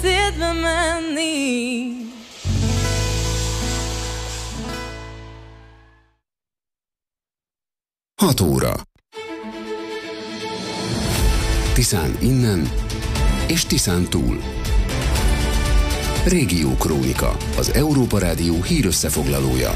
szétbe menni. 6 óra. Tiszán innen és Tiszán túl. Régiókrónika, az Európa Rádió hírösszefoglalója.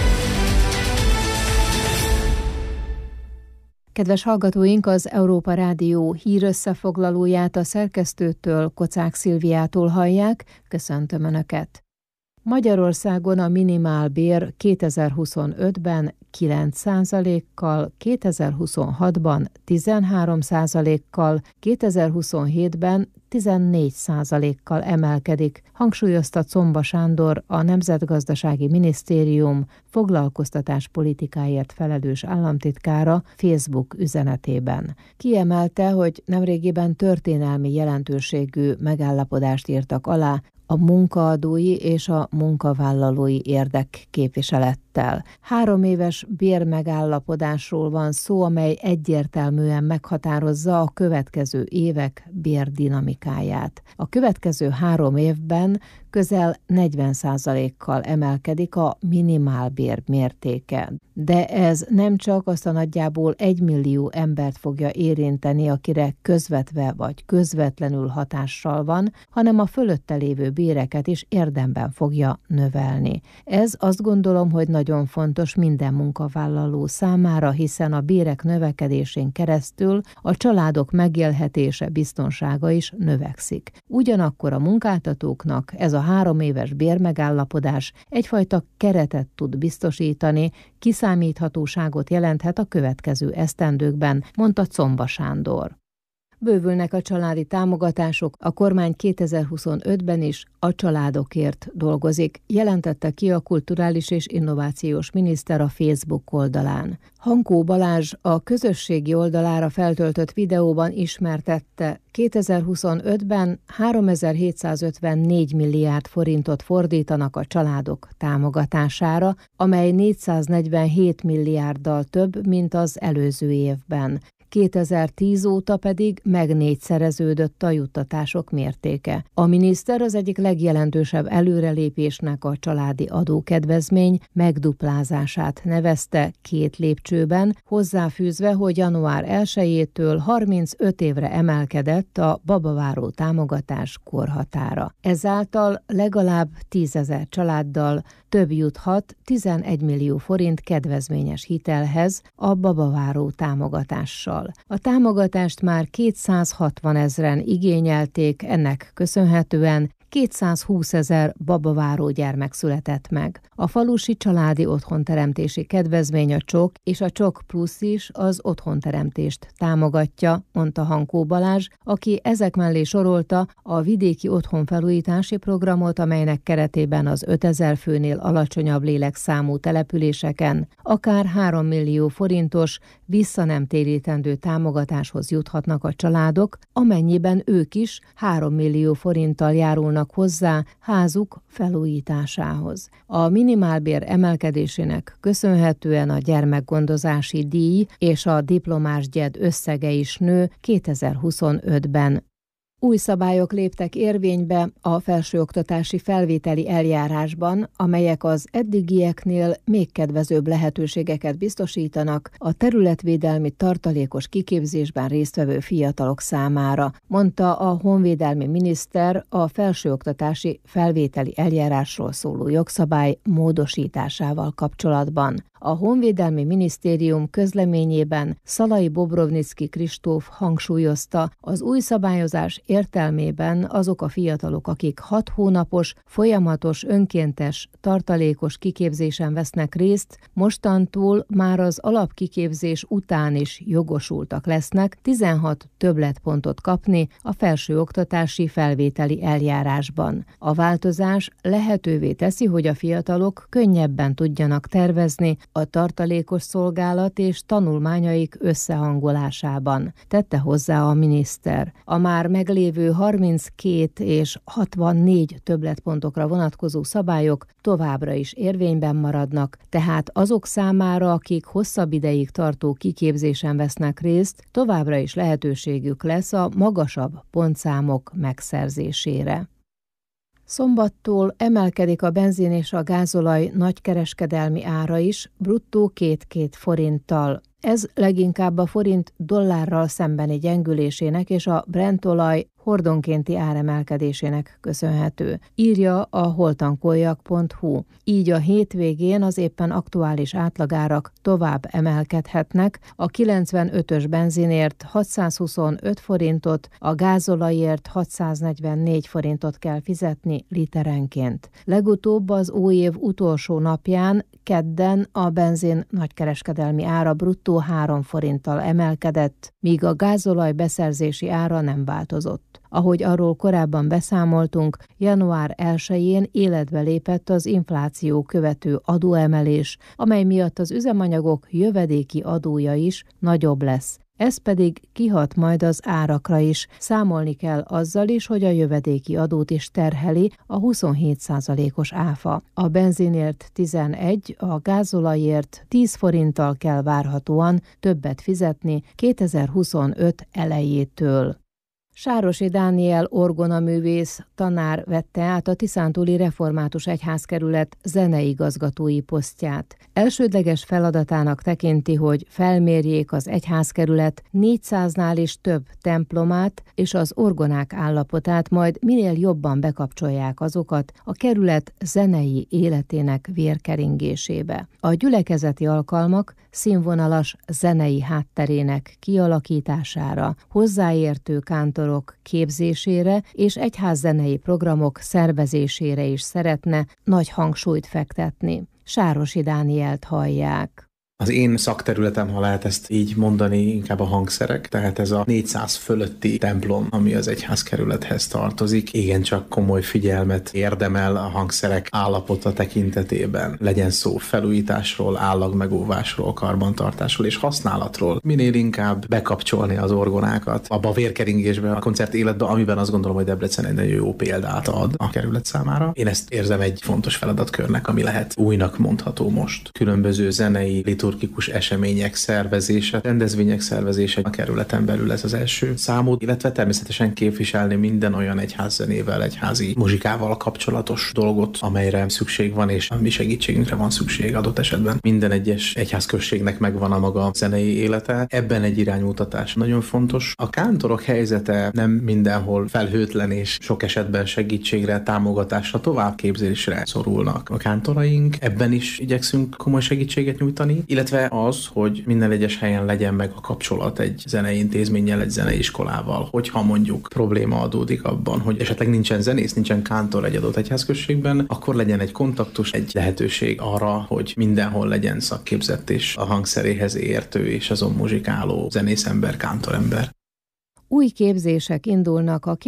Kedves hallgatóink, az Európa Rádió hírösszefoglalóját a szerkesztőtől, Kocák Szilviától hallják. Köszöntöm Önöket! Magyarországon a minimálbér 2025-ben 9%-kal, 2026-ban 13%-kal, 2027-ben 14%-kal emelkedik, hangsúlyozta Czomba Sándor, a Nemzetgazdasági Minisztérium foglalkoztatáspolitikáért felelős államtitkára Facebook üzenetében. Kiemelte, hogy nemrégiben történelmi jelentőségű megállapodást írtak alá a munkaadói és a munkavállalói érdekképviselettel. 3 éves bérmegállapodásról van szó, amely egyértelműen meghatározza a következő évek bérdinamikáját. A következő 3 évben közel 40%-kal emelkedik a minimálbér mértéke. De ez nem csak azt a nagyjából 1 millió embert fogja érinteni, akire közvetve vagy közvetlenül hatással van, hanem a fölötte lévő béreket is érdemben fogja növelni. Ez azt gondolom, hogy nagyon fontos minden munkavállaló számára, hiszen a bérek növekedésén keresztül a családok megélhetése, biztonsága is növekszik. Ugyanakkor a munkáltatóknak ez a 3 éves bérmegállapodás egyfajta keretet tud biztosítani, kiszámíthatóságot jelenthet a következő esztendőkben, mondta Czomba Sándor. Bővülnek a családi támogatások, a kormány 2025-ben is a családokért dolgozik, jelentette ki a kulturális és innovációs miniszter a Facebook oldalán. Hankó Balázs a közösségi oldalára feltöltött videóban ismertette, 2025-ben 3754 milliárd forintot fordítanak a családok támogatására, amely 447 milliárddal több, mint az előző évben. 2010 óta pedig megnégyszereződött a juttatások mértéke. A miniszter az egyik legjelentősebb előrelépésnek a családi adókedvezmény megduplázását nevezte 2 lépcsőben, hozzáfűzve, hogy január 1-től 35 évre emelkedett a babaváró támogatás korhatára. Ezáltal legalább 10 000 családdal több juthat 11 millió forint kedvezményes hitelhez a babaváró támogatással. A támogatást már 260 000-en igényelték, ennek köszönhetően 220 000 babaváró gyermek született meg. A falusi családi otthonteremtési kedvezmény, a CSOK és a CSOK Plusz is az otthonteremtést támogatja, mondta Hankó Balázs, aki ezek mellé sorolta a vidéki otthonfelújítási programot, amelynek keretében az 5000 főnél alacsonyabb lélekszámú településeken akár 3 millió forintos visszanemtérítendő támogatáshoz juthatnak a családok, amennyiben ők is 3 millió forinttal járulnak hozzá házuk felújításához. A minimálbér emelkedésének köszönhetően a gyermekgondozási díj és a diplomás gyed összege is nő 2025-ben. Új szabályok léptek érvénybe a felsőoktatási felvételi eljárásban, amelyek az eddigieknél még kedvezőbb lehetőségeket biztosítanak a területvédelmi tartalékos kiképzésben résztvevő fiatalok számára, mondta a honvédelmi miniszter a felsőoktatási felvételi eljárásról szóló jogszabály módosításával kapcsolatban. A Honvédelmi Minisztérium közleményében Szalai Bobrovnicki Kristóf hangsúlyozta, az új szabályozás értelmében azok a fiatalok, akik 6 hónapos, folyamatos, önkéntes, tartalékos kiképzésen vesznek részt, mostantól már az alapkiképzés után is jogosultak lesznek 16 többletpontot kapni a felsőoktatási felvételi eljárásban. A változás lehetővé teszi, hogy a fiatalok könnyebben tudjanak tervezni a tartalékos szolgálat és tanulmányaik összehangolásában, tette hozzá a miniszter. A már meglévő 32 és 64 többletpontokra vonatkozó szabályok továbbra is érvényben maradnak, tehát azok számára, akik hosszabb ideig tartó kiképzésen vesznek részt, továbbra is lehetőségük lesz a magasabb pontszámok megszerzésére. Szombattól emelkedik a benzin és a gázolaj nagykereskedelmi ára is, bruttó 2 forinttal. Ez leginkább a forint dollárral szembeni gyengülésének és a Brent olaj hordonkénti áremelkedésének köszönhető, írja a holtankoljak.hu. Így a hétvégén az éppen aktuális átlagárak tovább emelkedhetnek, a 95-ös benzinért 625 forintot, a gázolajért 644 forintot kell fizetni literenként. Legutóbb az új év utolsó napján, kedden a benzin nagykereskedelmi ára bruttó 3 forinttal emelkedett, míg a gázolaj beszerzési ára nem változott. Ahogy arról korábban beszámoltunk, január 1-én életbe lépett az infláció követő adóemelés, amely miatt az üzemanyagok jövedéki adója is nagyobb lesz. Ez pedig kihat majd az árakra is. Számolni kell azzal is, hogy a jövedéki adót is terheli a 27%-os áfa. A benzinért 11, a gázolajért 10 forinttal kell várhatóan többet fizetni 2025 elejétől. Sárosi Dániel orgonaművész tanár vette át a Tiszántúli Református Egyházkerület zeneigazgatói posztját. Elsődleges feladatának tekinti, hogy felmérjék az egyházkerület 400-nál is több templomát és az orgonák állapotát, majd minél jobban bekapcsolják azokat a kerület zenei életének vérkeringésébe. A gyülekezeti alkalmak színvonalas zenei hátterének kialakítására, hozzáértő kántorok képzésére és egyházzenei programok szervezésére is szeretne nagy hangsúlyt fektetni. Sárosi Dánielt hallják. Az én szakterületem, ha lehet ezt így mondani, inkább a hangszerek, tehát ez a 400 fölötti templom, ami az egyházkerülethez tartozik, igencsak komoly figyelmet érdemel a hangszerek állapota tekintetében. Legyen szó felújításról, állagmegóvásról, karbantartásról és használatról. Minél inkább bekapcsolni az orgonákat abba a vérkeringésbe, a koncert életbe, amiben azt gondolom, hogy Debrecen egy nagyon jó példát ad a kerület számára. Én ezt érzem egy fontos feladatkörnek, ami lehet újnak mondható most. Különböző zenei, liturgikus események szervezése, rendezvények szervezése a kerületen belül ez az első számú, illetve természetesen képviselni minden olyan egyházzenével, egyházi muzsikával kapcsolatos dolgot, amelyre szükség van, és a mi segítségünkre van szükség adott esetben. Minden egyes egyházközségnek megvan a maga zenei élete, ebben egy iránymutatás nagyon fontos. A kántorok helyzete nem mindenhol felhőtlen, és sok esetben segítségre, támogatásra, továbbképzésre szorulnak. A kántoraink ebben is igyekszünk komoly segítséget nyújtani, illetve az, hogy minden egyes helyen legyen meg a kapcsolat egy zenei intézménnyel, egy zenei iskolával, hogyha mondjuk probléma adódik abban, hogy esetleg nincsen zenész, nincsen kántor egy adott egyházközségben, akkor legyen egy kontaktus, egy lehetőség arra, hogy mindenhol legyen szakképzett és a hangszeréhez értő és azon muzsikáló zenészember, kántorember. Új képzések indulnak a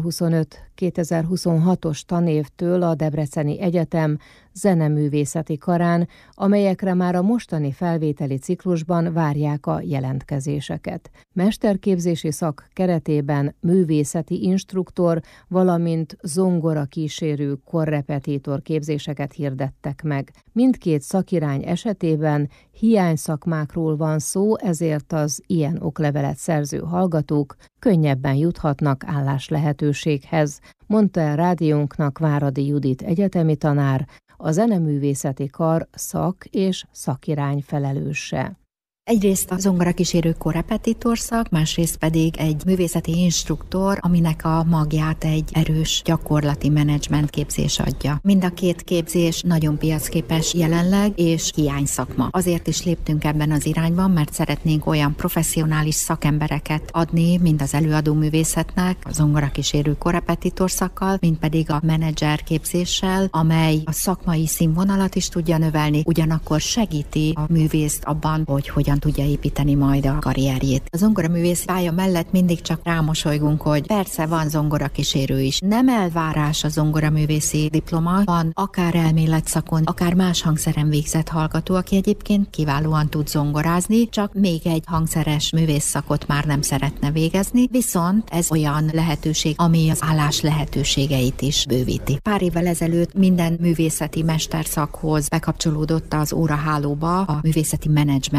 2025-2026-os tanévtől a Debreceni Egyetem zeneművészeti karán, amelyekre már a mostani felvételi ciklusban várják a jelentkezéseket. Mesterképzési szak keretében művészeti instruktor, valamint zongora kísérő korrepetitor képzéseket hirdettek meg. Mindkét szakirány esetében hiányszakmákról van szó, ezért az ilyen oklevelet szerző hallgatók könnyebben juthatnak álláslehetőséghez, mondta el rádiónknak Váradi Judit egyetemi tanár, a zeneművészeti kar szak és szakirány felelőse. Egyrészt a zongorakísérő korrepetitor szak, másrészt pedig egy művészeti instruktor, aminek a magját egy erős gyakorlati menedzsment képzés adja. Mind a két képzés nagyon piacképes jelenleg, és hiányszakma. Azért is léptünk ebben az irányban, mert szeretnénk olyan professzionális szakembereket adni, mind az előadó művészetnek, a zongorakísérő korrepetitor szakkal, mind pedig a menedzser képzéssel, amely a szakmai színvonalat is tudja növelni, ugyanakkor segíti a művészt abban, hogy hogyan tudja építeni majd a karrierjét. A zongoraművész pálya mellett mindig csak rámosolygunk, hogy persze van zongorakísérő is. Nem elvárás a zongoraművészi diploma, van akár elméletszakon, akár más hangszeren végzett hallgató, aki egyébként kiválóan tud zongorázni, csak még egy hangszeres művészszakot már nem szeretne végezni, viszont ez olyan lehetőség, ami az állás lehetőségeit is bővíti. Pár évvel ezelőtt minden művészeti mesterszakhoz bekapcsolódott az órahálóba a művészeti menedzsment tanterv,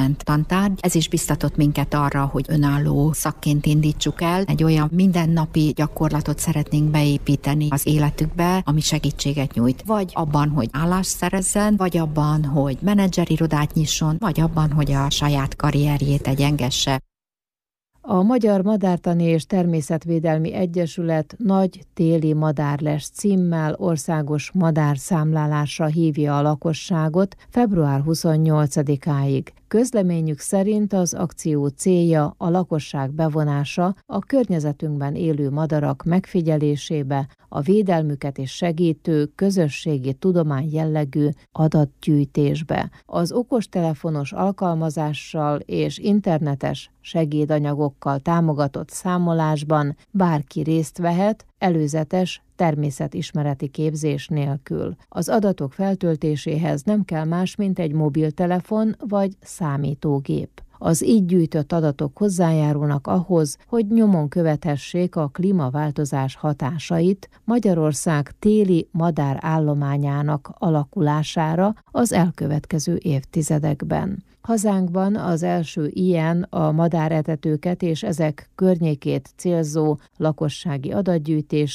tantárgy. Ez is biztatott minket arra, hogy önálló szakként indítsuk el. Egy olyan mindennapi gyakorlatot szeretnénk beépíteni az életükbe, ami segítséget nyújt. Vagy abban, hogy állást szerezzen, vagy abban, hogy menedzserirodát nyisson, vagy abban, hogy a saját karrierjét egyengesse. A Magyar Madártani és Természetvédelmi Egyesület Nagy téli madárlest címmel országos madárszámlálásra hívja a lakosságot február 28-áig. Közleményük szerint az akció célja a lakosság bevonása a környezetünkben élő madarak megfigyelésébe, a védelmüket és segítő közösségi tudomány jellegű adatgyűjtésbe. Az okostelefonos alkalmazással és internetes segédanyagokkal támogatott számolásban bárki részt vehet, előzetes természetismereti képzés nélkül. Az adatok feltöltéséhez nem kell más, mint egy mobiltelefon vagy számítógép. Az így gyűjtött adatok hozzájárulnak ahhoz, hogy nyomon követhessék a klímaváltozás hatásait Magyarország téli madárállományának alakulására az elkövetkező évtizedekben. Hazánkban az első ilyen a madáretetőket és ezek környékét célzó lakossági adatgyűjtés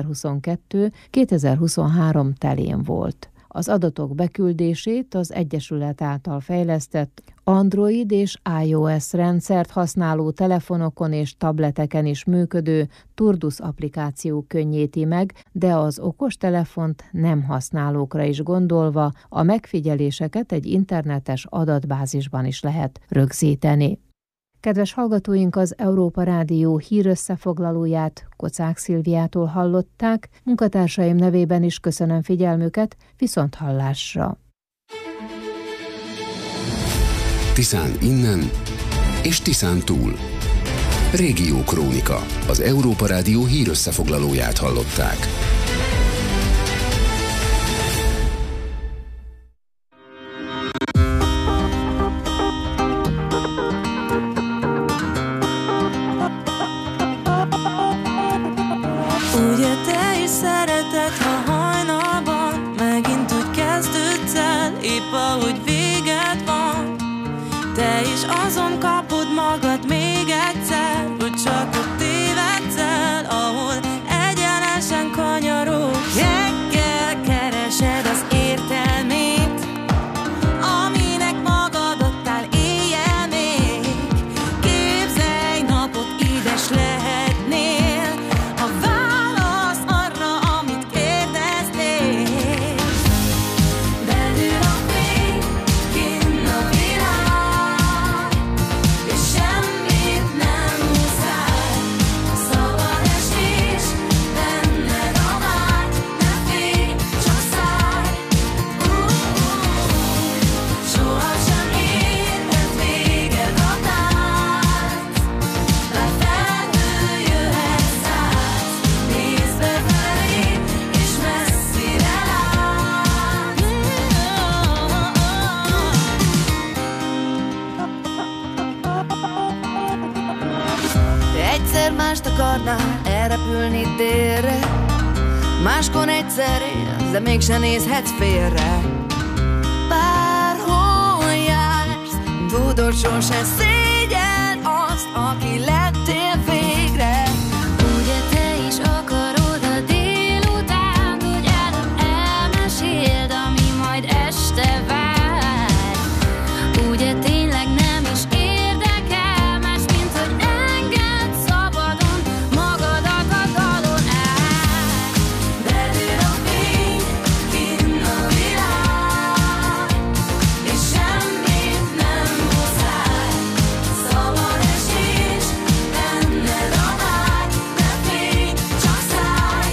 2022-2023 telén volt. Az adatok beküldését az Egyesület által fejlesztett Android és iOS rendszert használó telefonokon és tableteken is működő Turdus applikáció könnyíti meg, de az okostelefont nem használókra is gondolva a megfigyeléseket egy internetes adatbázisban is lehet rögzíteni. Kedves hallgatóink, az Európa Rádió hírösszefoglalóját Kocák Szilviától hallották, munkatársaim nevében is köszönöm figyelmüket, viszonthallásra. Tiszán innen és Tiszán túl. Régiókrónika, az Európa Rádió hírösszefoglalóját hallották. Ugye te is szereted, ha hajnalban megint úgy kezdődsz el, épp ahogy véged van. Te is azon kapod magad még egyszer, hogy csak ott tévedsz el, ahol egyenesen kanyarogsz. Reggel keresed az értelmét, aminek magad adtál éjjel még. Képzelj napot, édes lehetnél, a válasz arra, amit kérdeztél. Belül a fény, kinn a világ, és semmit nem muszáj. A szabad esés benned a vágy, ne félj, csak szállj. Sohasem érhet véget a tánc, bár felhő jöhet száz. Nézd befelé, és messzire látsz. Egyszer mást akarnál elrepülni délre, máskor egyszer élsz, de mégsem nézhetsz félre. Bárhol jársz, tudod, sose szégyen azt, aki lettél végre. Ugye te is akarod a délután, hogy előbb elmeséld, ami majd este vár. Ugye tényleg nem is érdekel más, mint hogy engedd szabadon magadat a dalon át. Belül a fény, kinn a világ, és semmit nem muszáj. Szabad esés, benned a vágy, ne félj, csak szállj.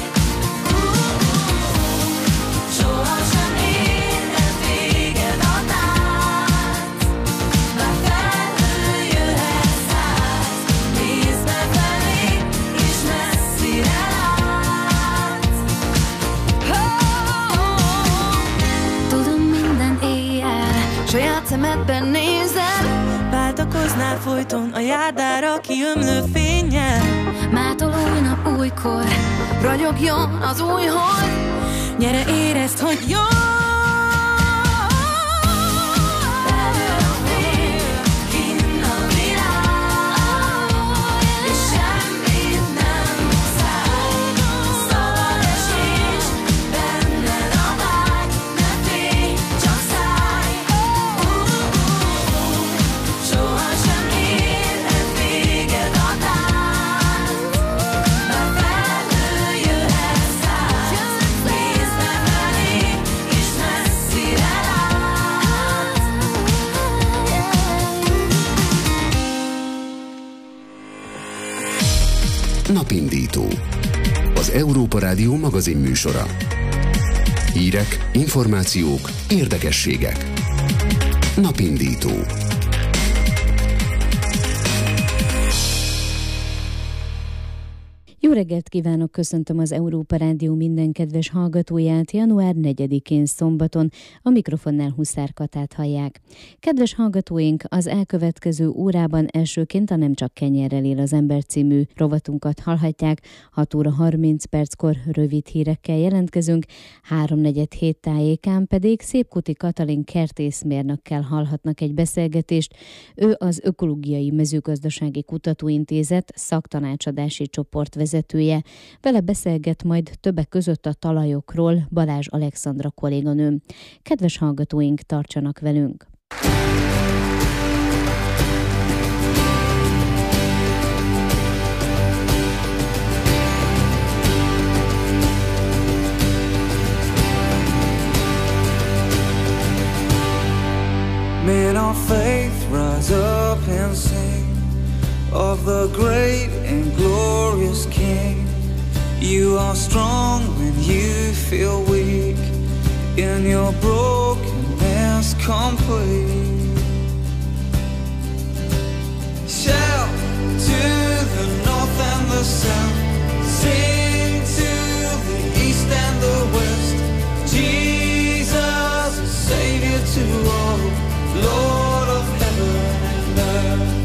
Sohasem érhet véget a tánc, bár felhő jöhet száz. Nézd befelé, és messzire látsz. Tudom, minden éjjel Saját szemedben nézel, Váltakoznál folyton a járdára kiömlő fénnyel. mától új nap újkor. ragyogjon az új hold. Gyere, érezd, hogy jó. Belül a fény, kinn Európa Rádió magazinműsora. Hírek, információk, érdekességek. Napindító. Jó reggelt kívánok, köszöntöm az Európa Rádió minden kedves hallgatóját január 4-én szombaton, a mikrofonnál Huszár Katát hallják. Kedves hallgatóink, az elkövetkező órában elsőként a Nem csak kenyérrel él az ember című rovatunkat hallhatják, 6 óra 30 perckor rövid hírekkel jelentkezünk, 3:47 tájékán pedig Szépkuti Katalin kertészmérnökkel hallhatnak egy beszélgetést. Ő az Ökológiai Mezőgazdasági Kutatóintézet szaktanácsadási csoport vezetője. Vele beszélget majd többek között a talajokról Balázs Alexandra kolléganőm. Kedves hallgatóink, tartsanak velünk! Men of faith rise up and sing of the great and glorious King. You are strong when you feel weak, in your brokenness complete. Shout to the north and the south, sing to the east and the west. Jesus is Savior to all, Lord of heaven and earth.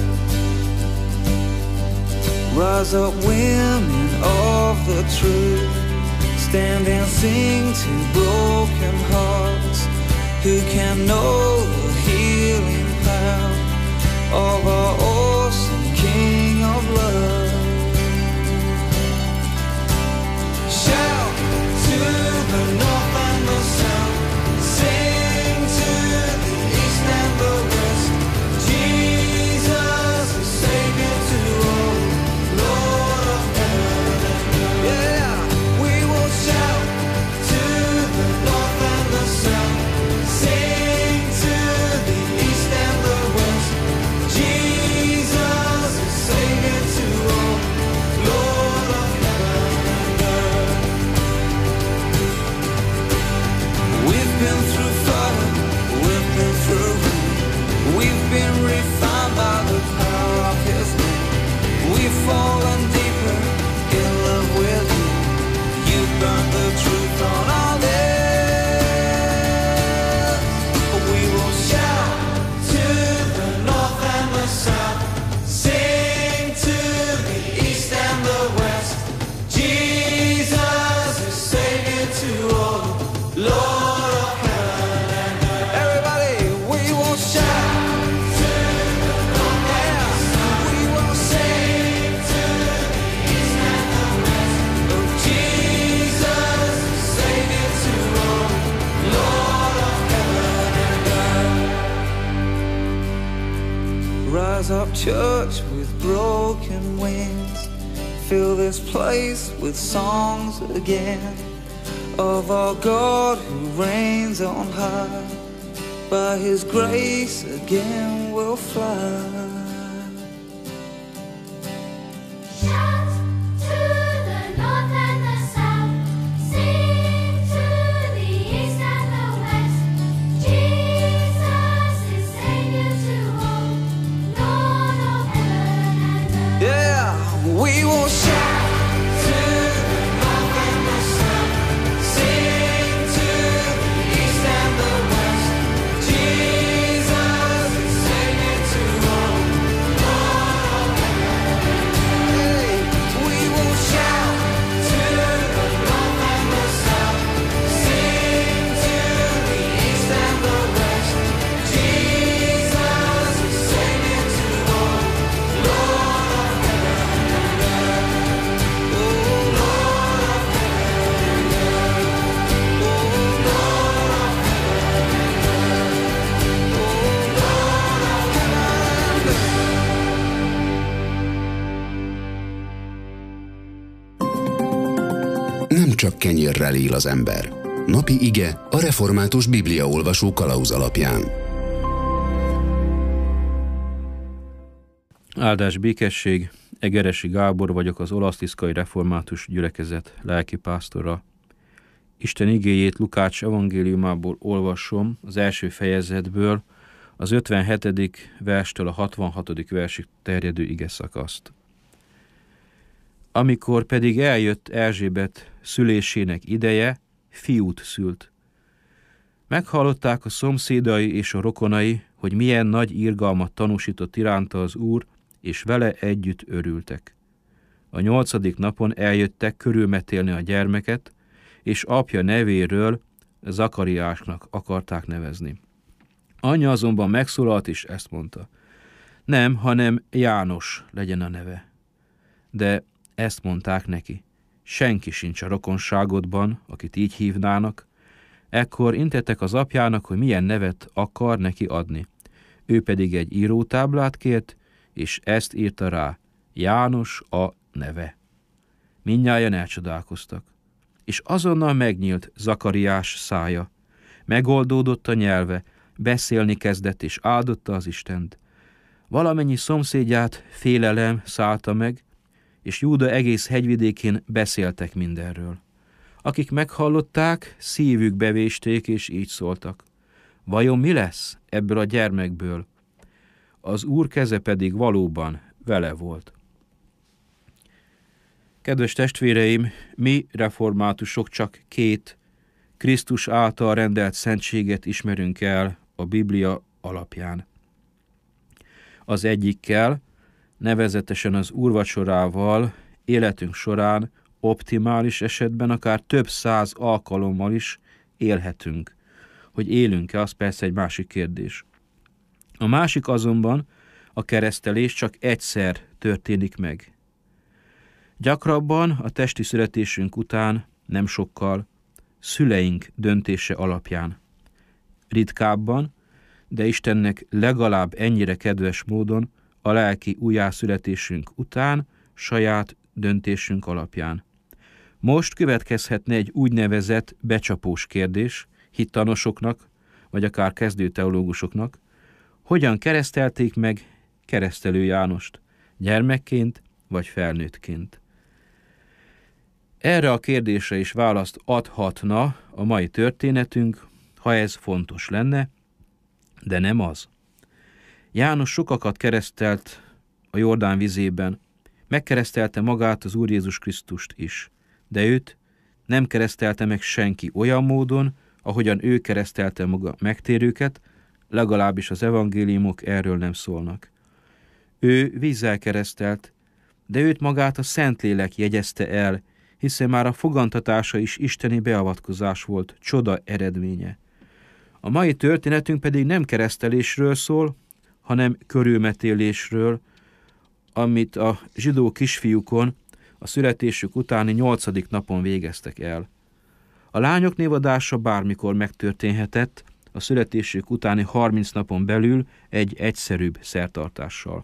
Rise up, women of the truth, stand and sing to broken hearts, who can know the healing power of our awesome King of love. Shout to the north and the south, sing to the east and the west. Jesus is Savior to all, Lord of heaven and earth. Yeah, we will shout to the north and the south, sing to the east and the west. Jesus is Savior to all, Lord of heaven and earth. We've been through fire, we've been through rain, we've been refined by the power of His name. We've fallen deeper in love with You. You burned the truth on our lips. We will shout to the north and the south, sing to the east and the west. Jesus is Savior to all, Lord of heaven and earth. Everybody, we will shout to the north and the south. We will sing to the east and the west. Oh, Jesus is Savior to all, Lord of heaven and earth. Rise up, church, with broken wings. Fill this place with songs again of our God who reigns on high. By His grace again we'll fly. Shout to the north and the south, sing to the east and the west. Jesus is Savior to all, Lord of heaven and earth. Yeah, we will shout to the north and the south, sing to the east and the west. Jesus is Savior to all, Lord of heaven and earth. Hey, we will shout to the north and the south, sing to the east and the west. Jesus is Savior to all, Lord of heaven and earth. Oh, Lord of heaven and earth. Oh, Lord of heaven and earth. Oh, Lord of heaven and earth. Nem csak kenyérrel él az ember. Napi ige a református bibliaolvasó kalauz alapján. Áldás, békesség Egeresi Gábor vagyok, az Olasztiszkai Református Gyülekezet lelkipásztora. Isten igéjét Lukács evangéliumából olvasom, az első fejezetből, az 57. verstől a 66. versig terjedő igeszakaszt. Amikor pedig eljött Erzsébet szülésének ideje, fiút szült. Meghallották a szomszédai és a rokonai, hogy milyen nagy irgalmat tanúsított iránta az Úr, és vele együtt örültek. A 8. napon eljöttek körülmetélni a gyermeket, és apja nevéről Zakariásnak akarták nevezni. Anyja azonban megszólalt, és ezt mondta: nem, hanem János legyen a neve. De ezt mondták neki: senki sincs a rokonságodban, akit így hívnának. Ekkor intettek az apjának, hogy milyen nevet akar neki adni. Ő pedig egy írótáblát kért, és ezt írta rá: János a neve. Mindnyájan elcsodálkoztak. És azonnal megnyílt Zakariás szája. Megoldódott a nyelve, beszélni kezdett, és áldotta az Istent. Valamennyi szomszédját félelem szállta meg, és Júda egész hegyvidékén beszéltek mindenről. Akik meghallották, szívükbe vésték, és így szóltak: vajon mi lesz ebből a gyermekből? Az Úr keze pedig valóban vele volt. Kedves testvéreim, mi reformátusok csak 2 Krisztus által rendelt szentséget ismerünk el a Biblia alapján. Az egyikkel, nevezetesen az úrvacsorával életünk során optimális esetben akár több 100 alkalommal is élhetünk. Hogy élünk-e, az persze egy másik kérdés. A másik azonban, a keresztelés csak egyszer történik meg. Gyakrabban a testi születésünk után, nem sokkal, szüleink döntése alapján. Ritkábban, de Istennek legalább ennyire kedves módon a lelki újjászületésünk után, saját döntésünk alapján. Most következhetne egy úgynevezett becsapós kérdés hittanosoknak, vagy akár kezdő teológusoknak: hogyan keresztelték meg Keresztelő Jánost, gyermekként vagy felnőttként? Erre a kérdésre is választ adhatna a mai történetünk, ha ez fontos lenne, de nem az. János sokakat keresztelt a Jordán vizében, megkeresztelte magát az Úr Jézus Krisztust is, de őt nem keresztelte meg senki olyan módon, ahogyan ő keresztelte maga megtérőket, legalábbis az evangéliumok erről nem szólnak. Ő vízzel keresztelt, de őt magát a Szentlélek jegyezte el, hiszen már a fogantatása is isteni beavatkozás volt, csoda eredménye. A mai történetünk pedig nem keresztelésről szól, hanem körülmetélésről, amit a zsidó kisfiúkon a születésük utáni 8. napon végeztek el. A lányok névadása bármikor megtörténhetett, a születésük utáni 30 napon belül egy egyszerűbb szertartással.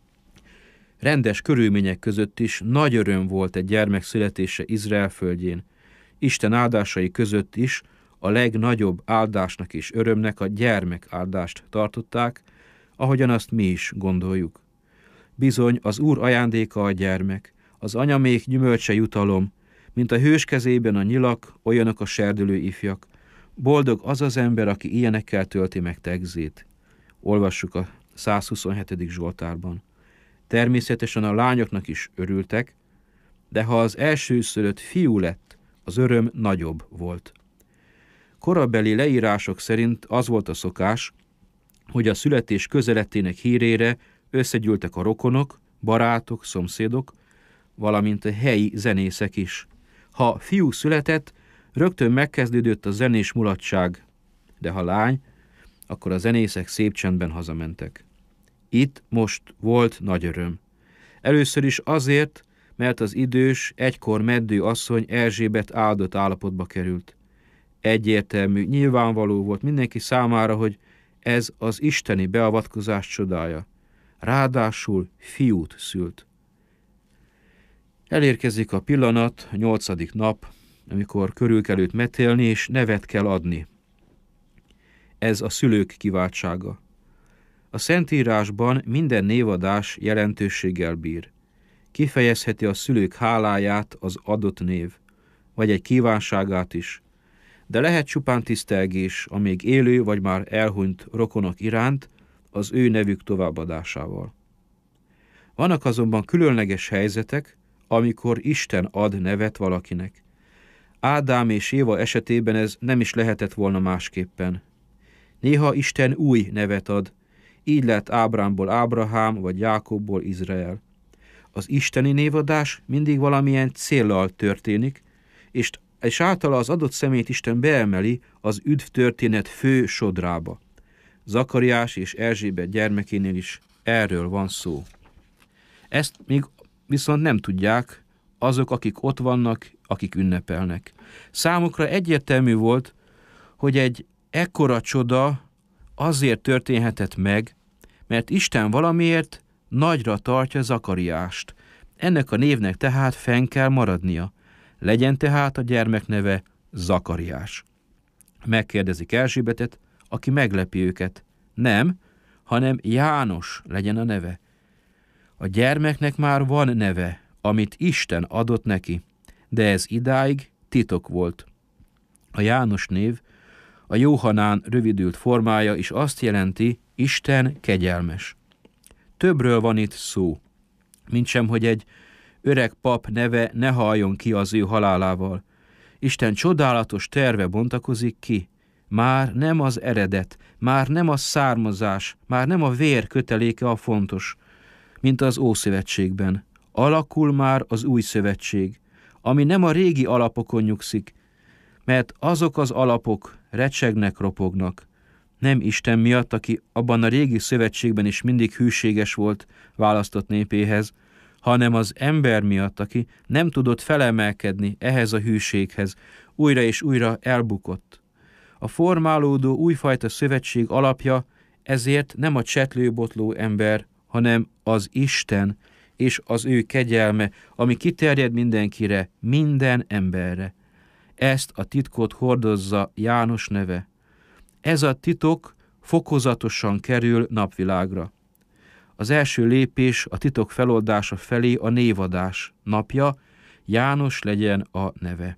Rendes körülmények között is nagy öröm volt egy gyermek születése Izrael földjén. Isten áldásai között is a legnagyobb áldásnak és örömnek a gyermek áldást tartották, ahogyan azt mi is gondoljuk. Bizony az Úr ajándéka a gyermek, az anyamék gyümölcse jutalom, mint a hős kezében a nyilak, olyanok a serdülő ifjak. Boldog az az ember, aki ilyenekkel tölti meg tegzét. Olvassuk a 127. Zsoltárban. Természetesen a lányoknak is örültek, de ha az elsőszülött fiú lett, az öröm nagyobb volt. Korabeli leírások szerint az volt a szokás, hogy a születés közeletének hírére összegyűltek a rokonok, barátok, szomszédok, valamint a helyi zenészek is. Ha fiú született, rögtön megkezdődött a zenés mulatság, de ha lány, akkor a zenészek szép csendben hazamentek. Itt most volt nagy öröm. Először is azért, mert az idős, egykor meddő asszony Erzsébet áldott állapotba került. Egyértelmű, nyilvánvaló volt mindenki számára, hogy ez az isteni beavatkozás csodája. Ráadásul fiút szült. Elérkezik a pillanat, a 8. nap, amikor körül kell őt metélni, és nevet kell adni. Ez a szülők kiváltsága. A Szentírásban minden névadás jelentőséggel bír. kifejezheti a szülők háláját az adott név, vagy egy kívánságát is, de lehet csupán tisztelgés a még élő vagy már elhunyt rokonok iránt az ő nevük továbbadásával. Vannak azonban különleges helyzetek, amikor Isten ad nevet valakinek. Ádám és Éva esetében ez nem is lehetett volna másképpen. Néha Isten új nevet ad, így lett Ábrámból Ábrahám, vagy Jákobból Izrael. Az isteni névadás mindig valamilyen céllal történik, és általa az adott személyt Isten beemeli az üdv történet fő sodrába. Zakariás és Erzsébet gyermekénél is erről van szó. Ezt még viszont nem tudják azok, akik ott vannak, akik ünnepelnek. Számukra egyértelmű volt, hogy egy ekkora csoda azért történhetett meg, mert Isten valamiért nagyra tartja Zakariást. Ennek a névnek tehát fenn kell maradnia. Legyen tehát a gyermek neve Zakariás. Megkérdezik Erzsébetet, aki meglepi őket. Nem, hanem János legyen a neve. A gyermeknek már van neve, amit Isten adott neki, de ez idáig titok volt. A János név a Jóhanán rövidült formája is azt jelenti, Isten kegyelmes. Többről van itt szó, mintsem, hogy egy öreg pap neve ne halljon ki az ő halálával. Isten csodálatos terve bontakozik ki. Már nem az eredet, már nem a származás, már nem a vér köteléke a fontos, mint az Ószövetségben. Alakul már az új szövetség, ami nem a régi alapokon nyugszik, mert azok az alapok recsegnek, ropognak. Nem Isten miatt, aki abban a régi szövetségben is mindig hűséges volt választott népéhez, hanem az ember miatt, aki nem tudott felemelkedni ehhez a hűséghez, újra és újra elbukott. A formálódó újfajta szövetség alapja ezért nem a csetlőbotló ember, hanem az Isten és az ő kegyelme, ami kiterjed mindenkire, minden emberre. Ezt a titkot hordozza János neve. Ez a titok fokozatosan kerül napvilágra. Az első lépés a titok feloldása felé a névadás napja, János legyen a neve.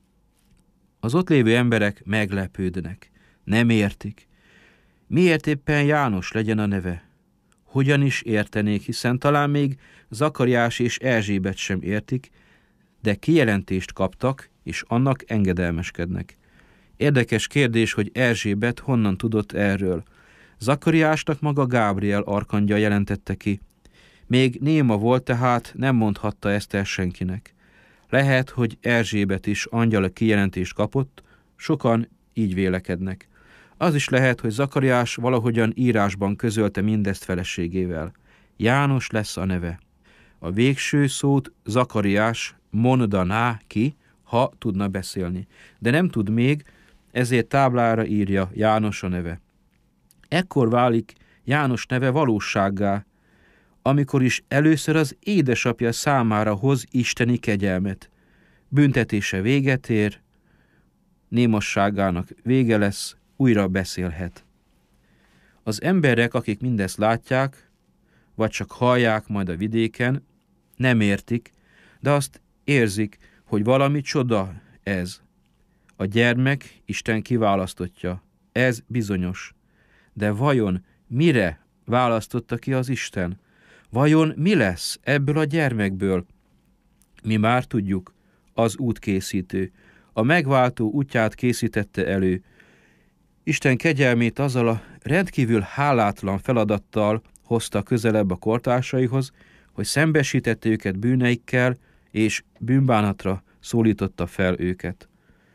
Az ott lévő emberek meglepődnek, nem értik. Miért éppen János legyen a neve? Hogyan is értenék, hiszen talán még Zakariás és Erzsébet sem értik, de kijelentést kaptak, és annak engedelmeskednek. Érdekes kérdés, hogy Erzsébet honnan tudott erről. Zakariásnak maga Gábriel arkangya jelentette ki. Még néma volt, tehát nem mondhatta ezt el senkinek. Lehet, hogy Erzsébet is angyala kijelentést kapott, sokan így vélekednek. Az is lehet, hogy Zakariás valahogyan írásban közölte mindezt feleségével. János lesz a neve. A végső szót Zakariás mondaná ki, ha tudna beszélni. De nem tud még, ezért táblára írja János a neve. Ekkor válik János neve valósággá, amikor is először az édesapja számára hoz isteni kegyelmet. Büntetése véget ér, némosságának vége lesz, újra beszélhet. Az emberek, akik mindezt látják, vagy csak hallják majd a vidéken, nem értik, de azt érzik, hogy valami csoda ez. A gyermek Isten kiválasztottja, ez bizonyos. De vajon mire választotta ki az Isten? Vajon mi lesz ebből a gyermekből? Mi már tudjuk, az útkészítő, a megváltó útját készítette elő. Isten kegyelmét azzal a rendkívül hálátlan feladattal hozta közelebb a kortársaihoz, hogy szembesítette őket bűneikkel, és bűnbánatra szólította fel őket.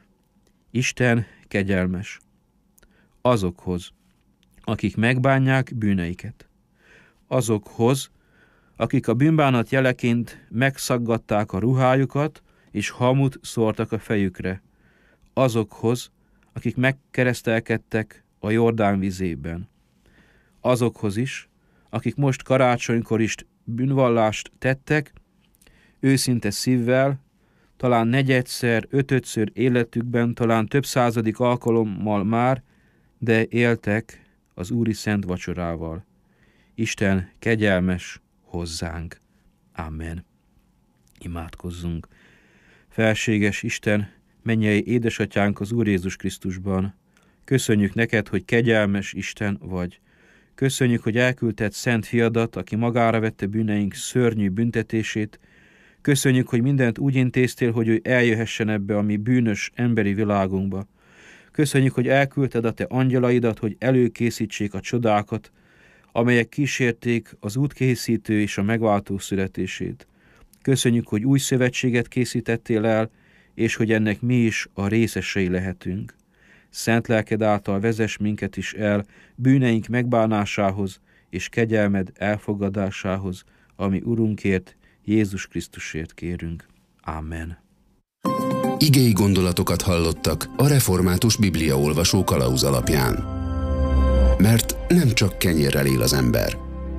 Isten kegyelmes azokhoz, akik megbánják bűneiket. Azokhoz, akik a bűnbánat jeleként megszaggatták a ruhájukat, és hamut szórtak a fejükre. Azokhoz, akik megkeresztelkedtek a Jordán vizében. Azokhoz is, akik most karácsonykor is bűnvallást tettek, őszinte szívvel, talán negyedszer, ötödször életükben, talán több századik alkalommal már, de éltek az Úri Szent Vacsorával. Isten kegyelmes hozzánk. Amen. Imádkozzunk. Felséges Isten, mennyei édesatyánk az Úr Jézus Krisztusban, köszönjük neked, hogy kegyelmes Isten vagy. Köszönjük, hogy elküldted szent fiadat, aki magára vette bűneink szörnyű büntetését. Köszönjük, hogy mindent úgy intéztél, hogy ő eljöhessen ebbe a mi bűnös emberi világunkba. Köszönjük, hogy elküldted a te angyalaidat, hogy előkészítsék a csodákat, amelyek kísérték az útkészítő és a megváltó születését. Köszönjük, hogy új szövetséget készítettél el, és hogy ennek mi is a részesei lehetünk. Szent lelked által vezess minket is el bűneink megbánásához és kegyelmed elfogadásához, ami Urunkért, Jézus Krisztusért kérünk. Amen. Igei gondolatokat hallottak a Református Bibliaolvasó kalauz alapján. Mert nem csak kenyérrel él az ember.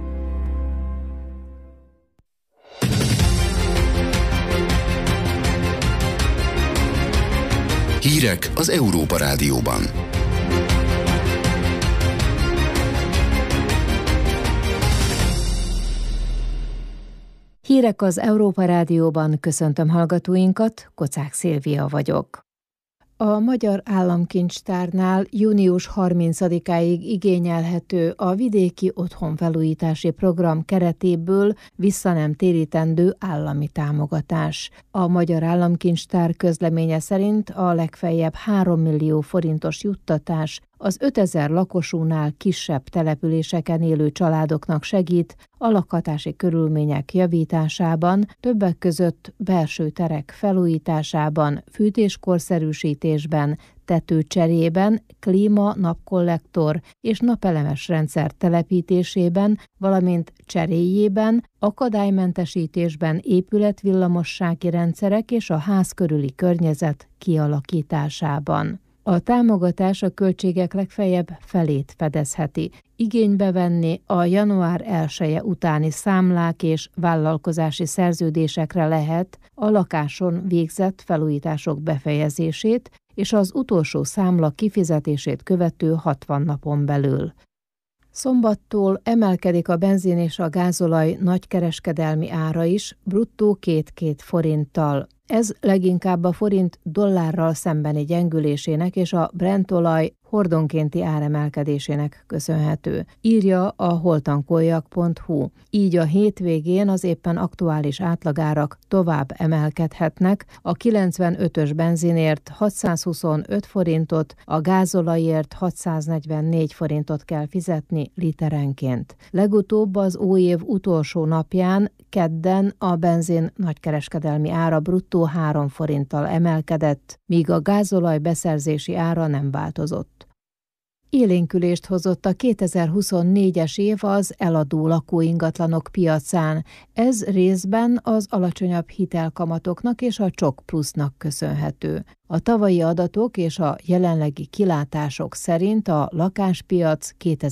Hírek az Európa Rádióban. Hírek az Európa Rádióban, köszöntöm hallgatóinkat, Kocák Szilvia vagyok. A Magyar Államkincstárnál június 30-áig igényelhető a vidéki otthonfelújítási program keretéből visszanemtérítendő állami támogatás. A Magyar Államkincstár közleménye szerint a legfeljebb 3 millió forintos juttatás az 5000 lakosúnál kisebb településeken élő családoknak segít a lakhatási körülmények javításában, többek között belső terek felújításában, fűtéskorszerűsítésben, tetőcserében, klíma, napkollektor és napelemes rendszer telepítésében, valamint cseréjében, akadálymentesítésben, épületvillamossági rendszerek és a ház körüli környezet kialakításában. A támogatás a költségek legfeljebb felét fedezheti. Igénybe venni a január 1-e utáni számlák és vállalkozási szerződésekre lehet a lakáson végzett felújítások befejezését és az utolsó számla kifizetését követő 60 napon belül. Szombattól emelkedik a benzin és a gázolaj nagykereskedelmi ára is, bruttó 2 forinttal. Ez leginkább a forint dollárral szembeni gyengülésének és a Brent-olaj hordonkénti áremelkedésének köszönhető, írja a holtankoljak.hu. Így a hétvégén az éppen aktuális átlagárak tovább emelkedhetnek, a 95-ös benzinért 625 forintot, a gázolajért 644 forintot kell fizetni literenként. Legutóbb az új év utolsó napján, kedden a benzin nagykereskedelmi ára bruttó 3 forinttal emelkedett, míg a gázolaj beszerzési ára nem változott. Élénkülést hozott a 2024-es év az eladó lakóingatlanok piacán. Ez részben az alacsonyabb hitelkamatoknak és a Csok Plusznak köszönhető. A tavalyi adatok és a jelenlegi kilátások szerint a lakáspiac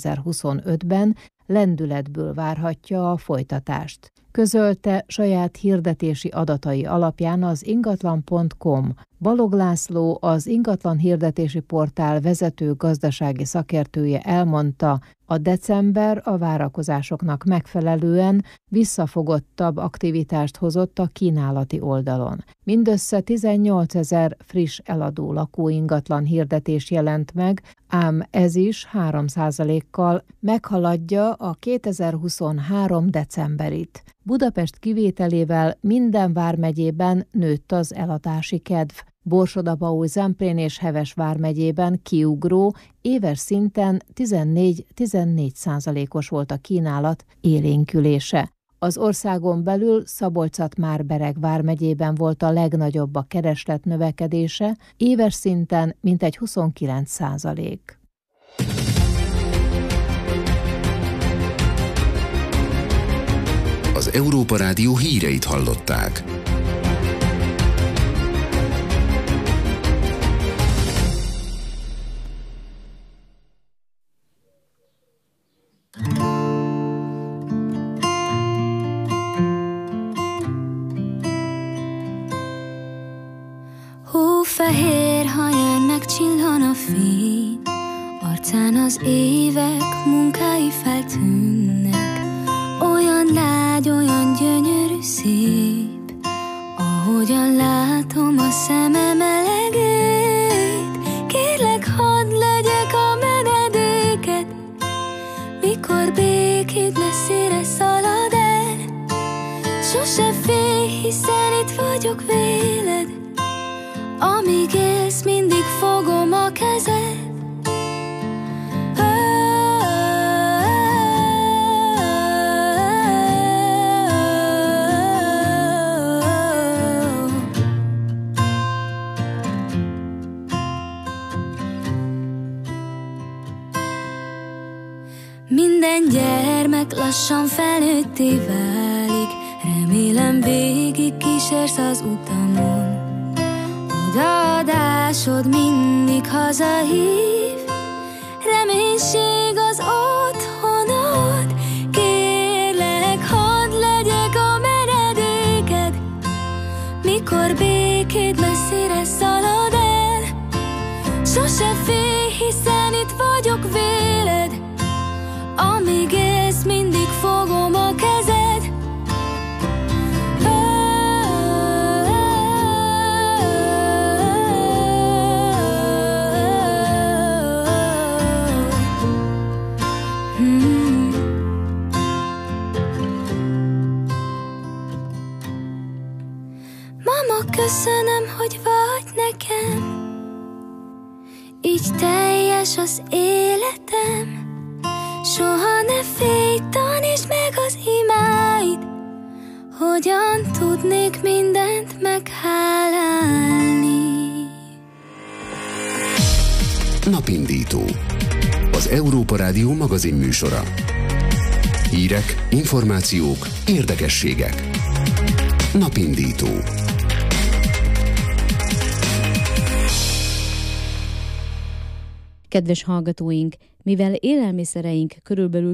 2025-ben lendületből várhatja a folytatást. Közölte saját hirdetési adatai alapján az ingatlan.com. Balog László, az ingatlan hirdetési portál vezető gazdasági szakértője elmondta, a december a várakozásoknak megfelelően visszafogottabb aktivitást hozott a kínálati oldalon. Mindössze 18 000 friss eladó lakóingatlan hirdetés jelent meg, ám ez is 3%-kal meghaladja a 2023 decemberit. Budapest kivételével minden vármegyében nőtt az eladási kedv. Borsod-Abaúj-Zemplén és Heves vármegyében kiugró, éves szinten 14% volt a kínálat élénkülése. Az országon belül Szabolcs-Szatmár-Bereg vármegyében volt a legnagyobb a kereslet növekedése, éves szinten mintegy 29%. Az Európa Rádió híreit hallották. Hófehér haján megcsillan a fény, arcán az évek munkái feltűnnek. Olyan lágy, olyan gyönyörű szép, Minden gyermek lassan felnőtté válik, remélem végig kísérsz az utamon. Odaadásod mindig hazahív, reménység az otthonod. Kérlek, hadd legyek a menedéked, mikor békéd messzire szalad el. Sose félj, hiszen itt vagyok véled, amíg élsz, mindig fogom a kezed. Mama, köszönöm, hogy vagy nekem, így teljes az életem. Soha ne félj, tanítsd meg az imáid, hogyan tudnék mindent meghálálni. Napindító. Az Európa Rádió magazin műsora. Hírek, információk, érdekességek. Napindító. Kedves hallgatóink, mivel élelmiszereink körülbelül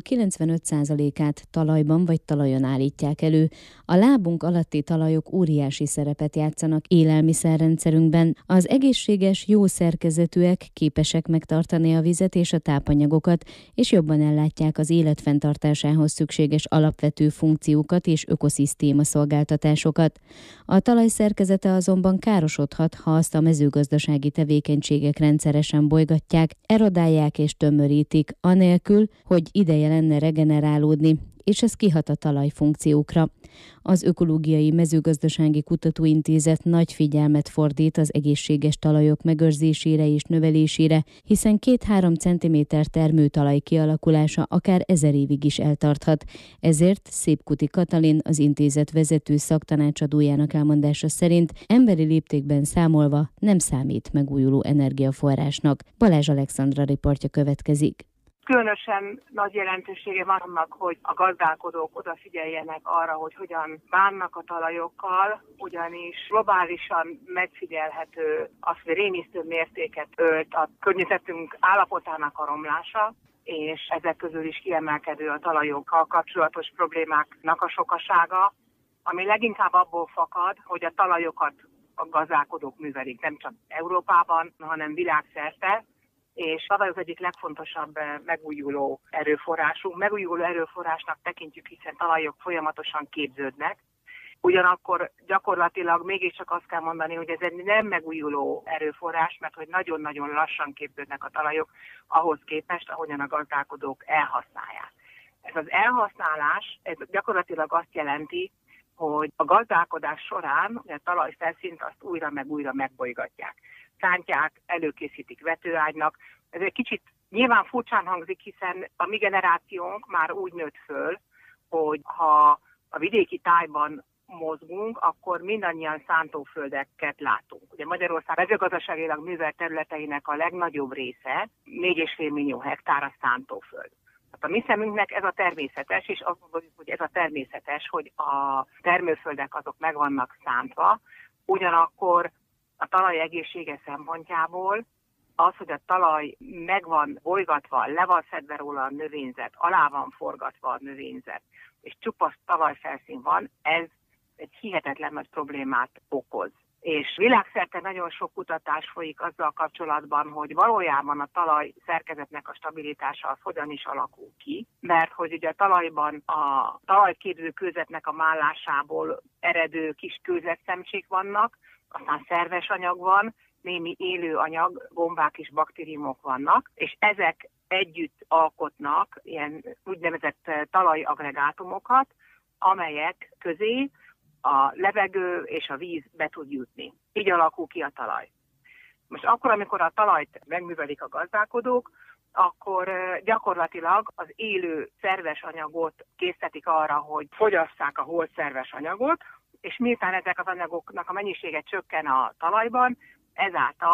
95%-át talajban vagy talajon állítják elő, a lábunk alatti talajok óriási szerepet játszanak élelmiszerrendszerünkben. Az egészséges, jó szerkezetűek képesek megtartani a vizet és a tápanyagokat, és jobban ellátják az élet fenntartásához szükséges alapvető funkciókat és ökoszisztéma szolgáltatásokat. A talaj szerkezete azonban károsodhat, ha azt a mezőgazdasági tevékenységek rendszeresen bolygatják, erodálják és tömörítik, anélkül, hogy ideje lenne regenerálódni, és ez kihat a talajfunkciókra. Az Ökológiai Mezőgazdasági Kutatóintézet nagy figyelmet fordít az egészséges talajok megőrzésére és növelésére, hiszen 2-3 cm termőtalaj kialakulása akár 1000 évig is eltarthat. Ezért Szépkuti Katalin, az intézet vezető szaktanácsadójának elmondása szerint emberi léptékben számolva nem számít megújuló energiaforrásnak. Balázs Alexandra riportja következik. Különösen nagy jelentősége van annak, hogy a gazdálkodók odafigyeljenek arra, hogy hogyan bánnak a talajokkal, ugyanis globálisan megfigyelhető az, hogy rémisztő mértéket ölt a környezetünk állapotának a romlása, és ezek közül is kiemelkedő a talajokkal kapcsolatos problémáknak a sokasága, ami leginkább abból fakad, hogy a talajokat a gazdálkodók művelik nem csak Európában, hanem világszerte, és talaj az egyik legfontosabb megújuló erőforrásunk. Megújuló erőforrásnak tekintjük, hiszen talajok folyamatosan képződnek. Ugyanakkor gyakorlatilag mégiscsak azt kell mondani, hogy ez egy nem megújuló erőforrás, mert hogy nagyon-nagyon lassan képződnek a talajok ahhoz képest, ahogyan a gazdálkodók elhasználják. Ez az elhasználás, ez gyakorlatilag azt jelenti, hogy a gazdálkodás során a talajfelszínt azt újra meg újra megbolygatják. Szántják, előkészítik vetőágynak. Ez egy kicsit nyilván furcsán hangzik, hiszen a mi generációnk már úgy nőtt föl, hogy ha a vidéki tájban mozgunk, akkor mindannyian szántóföldeket látunk. Ugye Magyarország mezőgazdaságilag művelt területeinek a legnagyobb része, 4,5 millió hektár a szántóföld. A mi szemünknek ez a természetes, és azt mondjuk, hogy ez a természetes, hogy a termőföldek azok meg vannak szántva, ugyanakkor a talaj egészsége szempontjából az, hogy a talaj meg van bolygatva, le van szedve róla a növényzet, alá van forgatva a növényzet, és csupasz talajfelszín van, ez egy hihetetlen nagy problémát okoz. És világszerte nagyon sok kutatás folyik azzal kapcsolatban, hogy valójában a talaj szerkezetnek a stabilitása az hogyan is alakul ki, mert hogy ugye a talajban a talajképző kőzetnek a mállásából eredő kis kőzetszemcsék vannak, aztán szerves anyag van, némi élő anyag, gombák és baktériumok vannak, és ezek együtt alkotnak ilyen úgynevezett talajagregátumokat, amelyek közé a levegő és a víz be tud jutni. Így alakul ki a talaj. Most akkor, amikor a talajt megművelik a gazdálkodók, akkor gyakorlatilag az élő szerves anyagot készítik arra, hogy fogyasszák a holt szerves anyagot, és miután ezek az anyagoknak a mennyisége csökken a talajban, ezáltal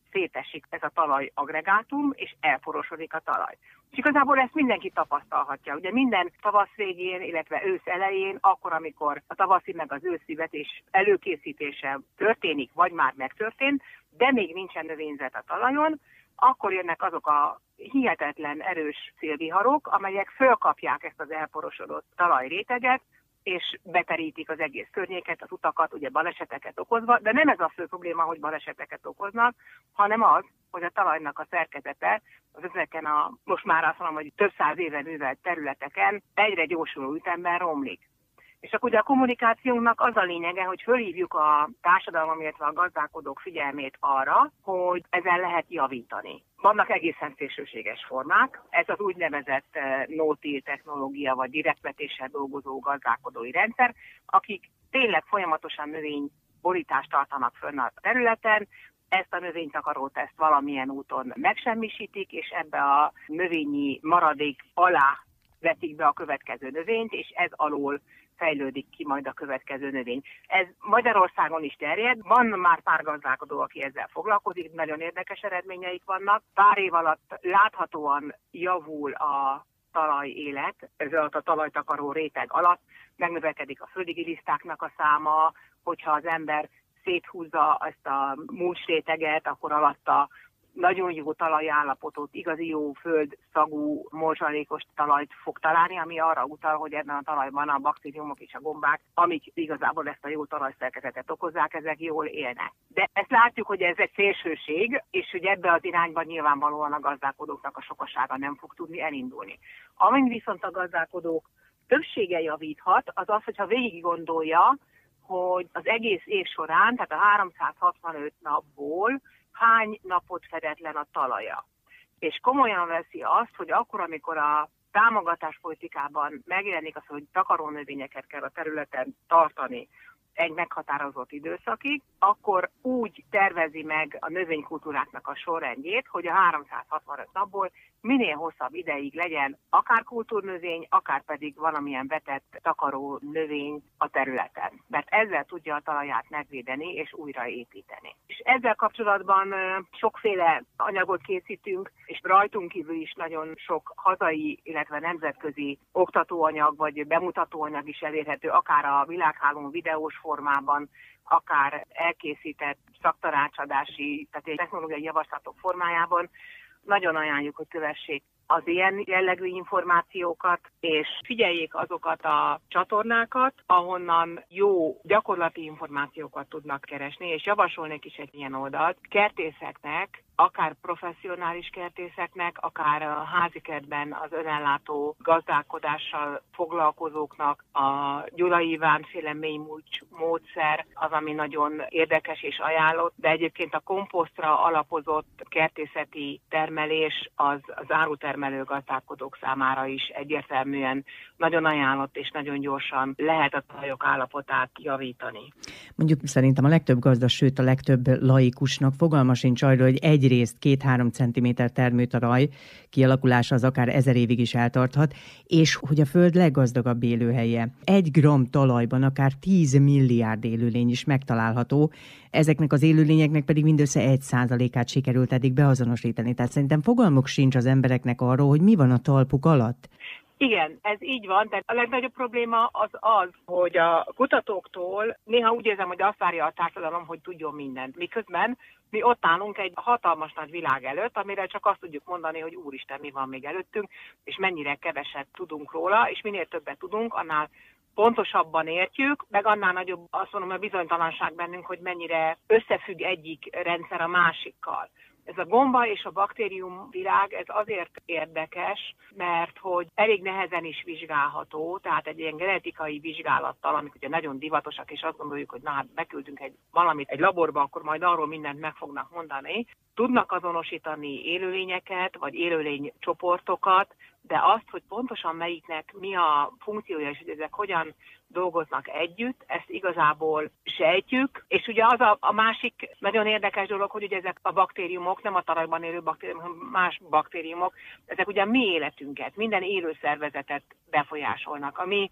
szétesik ez a talaj aggregátum, és elporosodik a talaj. És igazából ezt mindenki tapasztalhatja. Ugye minden tavasz végén, illetve ősz elején, akkor, amikor a tavaszi meg az őszi vetés előkészítése történik, vagy már megtörtént, de még nincsen növényzet a talajon, akkor jönnek azok a hihetetlen erős szélviharok, amelyek fölkapják ezt az elporosodott talajréteget, és beterítik az egész környéket, az utakat, ugye baleseteket okozva, de nem ez a fő probléma, hogy baleseteket okoznak, hanem az, hogy a talajnak a szerkezete az ezeken a, most már azt mondom, hogy több száz éve művelt területeken egyre gyorsuló ütemben romlik. És akkor ugye a kommunikációnknak az a lényege, hogy fölhívjuk a társadalom, illetve a gazdálkodók figyelmét arra, hogy ezen lehet javítani. Vannak egészen szélsőséges formák, ez az úgynevezett no-till technológia, vagy direktvetéssel dolgozó gazdálkodói rendszer, akik tényleg folyamatosan növényborítást tartanak fönn a területen, ezt a növénytakarót ezt valamilyen úton megsemmisítik, és ebbe a növényi maradék alá vetik be a következő növényt, és ez alól fejlődik ki majd a következő növény. Ez Magyarországon is terjed, van már pár gazdálkodó, aki ezzel foglalkozik, nagyon érdekes eredményeik vannak. Pár év alatt láthatóan javul a talajélet, ez alatt a talajtakaró réteg alatt, megnövekedik a földigilisztáknak a száma, hogyha az ember széthúzza ezt a mulcsréteget, akkor alatta nagyon jó talajállapotot, igazi jó földszagú, morzsalékos talajt fog találni, ami arra utal, hogy ebben a talajban a baktériumok és a gombák, amik igazából ezt a jó talajszerkezetet okozzák, ezek jól élnek. De ezt látjuk, hogy ez egy szélsőség, és hogy ebbe az irányban nyilvánvalóan a gazdálkodóknak a sokasága nem fog tudni elindulni. Amin viszont a gazdálkodók többsége javíthat, az az, hogyha végig gondolja, hogy az egész év során, tehát a 365 napból hány napot fedetlen a talaja. És komolyan veszi azt, hogy akkor, amikor a támogatáspolitikában megjelenik az, hogy takarónövényeket kell a területen tartani egy meghatározott időszakig, akkor úgy tervezi meg a növénykultúráknak a sorrendjét, hogy a 365 napból minél hosszabb ideig legyen akár kultúrnövény, akár pedig valamilyen vetett takaró növény a területen. Mert ezzel tudja a talaját megvédeni és újraépíteni. És ezzel kapcsolatban sokféle anyagot készítünk, és rajtunk kívül is nagyon sok hazai, illetve nemzetközi oktatóanyag vagy bemutatóanyag is elérhető, akár a világhálón videós formában, akár elkészített szaktanácsadási, tehát technológiai javaslatok formájában. Nagyon ajánljuk, hogy kövessék az ilyen jellegű információkat, és figyeljék azokat a csatornákat, ahonnan jó gyakorlati információkat tudnak keresni, és javasolnék is egy ilyen oldalt kertészeknek, akár professzionális kertészeknek, akár a házi kertben az önellátó gazdálkodással foglalkozóknak a Gyulai Iván-féle mélymúlcs módszer az, ami nagyon érdekes és ajánlott, de egyébként a komposztra alapozott kertészeti termelés az árutermelő gazdálkodók számára is egyértelműen nagyon ajánlott és nagyon gyorsan lehet a talajok állapotát javítani. Mondjuk szerintem a legtöbb gazda, sőt a legtöbb laikusnak fogalma sincs arról, hogy egyrészt 2-3 centiméter termőtalaj kialakulása az akár 1000 évig is eltarthat, és hogy a föld leggazdagabb élőhelye. 1 gramm talajban akár 10 milliárd élőlény is megtalálható, ezeknek az élőlényeknek pedig mindössze 1%-át sikerült eddig beazonosítani. Tehát szerintem fogalmuk sincs az embereknek arról, hogy mi van a talpuk alatt. Igen, ez így van, de a legnagyobb probléma az, hogy a kutatóktól néha úgy érzem, hogy azt várja a társadalom, hogy tudjon mindent. Miközben mi ott állunk egy hatalmas nagy világ előtt, amire csak azt tudjuk mondani, hogy úristen, mi van még előttünk, és mennyire keveset tudunk róla, és minél többet tudunk, annál pontosabban értjük, meg annál nagyobb azt mondom, a bizonytalanság bennünk, hogy mennyire összefügg egyik rendszer a másikkal. Ez a gomba és a baktérium világ, ez azért érdekes, mert hogy elég nehezen is vizsgálható, tehát egy ilyen genetikai vizsgálattal, amik ugye nagyon divatosak, és azt gondoljuk, hogy na hát beküldünk valamit egy laborba, akkor majd arról mindent meg fognak mondani. Tudnak azonosítani élőlényeket, vagy élőlénycsoportokat, de azt, hogy pontosan melyiknek mi a funkciója, és hogy ezek hogyan dolgoznak együtt, ezt igazából sejtjük. És ugye az a másik nagyon érdekes dolog, hogy ugye ezek a baktériumok, nem a talajban élő baktériumok, hanem más baktériumok, ezek ugye a mi életünket, minden élő szervezetet befolyásolnak. A mi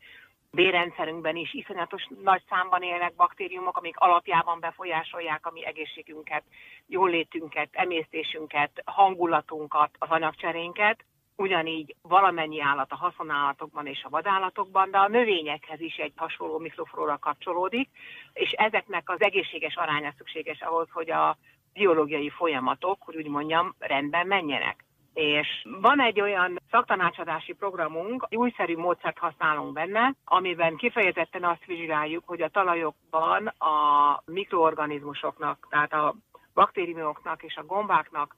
bélrendszerünkben is iszonyatos nagy számban élnek baktériumok, amik alapjában befolyásolják a mi egészségünket, jólétünket, emésztésünket, hangulatunkat, az anyagcserénket. Ugyanígy valamennyi állat a haszonállatokban és a vadállatokban, de a növényekhez is egy hasonló mikroflóra kapcsolódik, és ezeknek az egészséges aránya szükséges ahhoz, hogy a biológiai folyamatok, hogy úgy mondjam, rendben menjenek. És van egy olyan szaktanácsadási programunk, egy újszerű módszert használunk benne, amiben kifejezetten azt vizsgáljuk, hogy a talajokban a mikroorganizmusoknak, tehát a baktériumoknak és a gombáknak